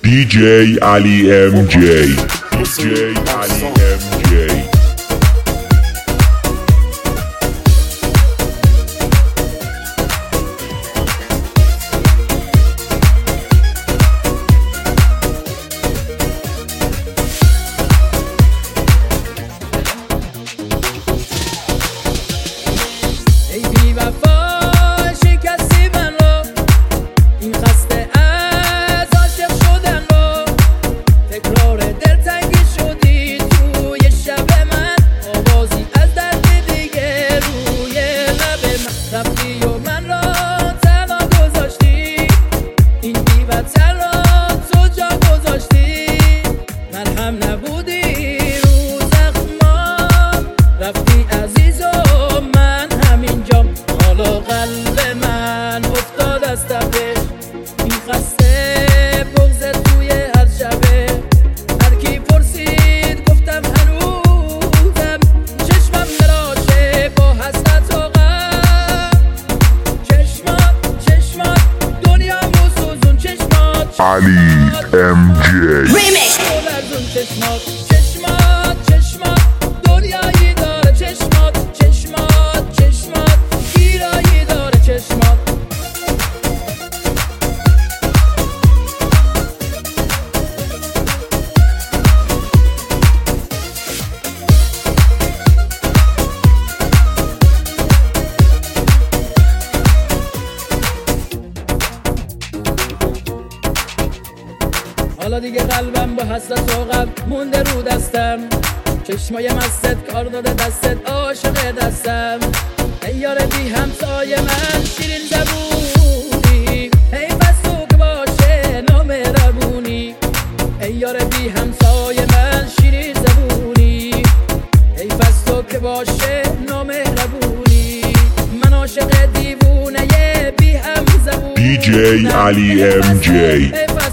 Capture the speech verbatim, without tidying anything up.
دی جی علی ام جی دی جی علی ام جی. علی ام جی چشمات چشمات چشمات دنیایی داره، چشمات چشمات چشمات گیرایی داره، چشمات حالا دیگه قلبم با حسرت و غم مونده رو دستم، چشمای مستت کار داده دستت عاشق دستم. ای یار بی همسای من شیرین زبونی، ای بس تو که باشه نامهربونی. ای یار بی همسای من شیرین زبونی، ای بس تو که باشه نامهربونی. من عاشق دیوونه بی هم زبونی. دی جی علی ام جی.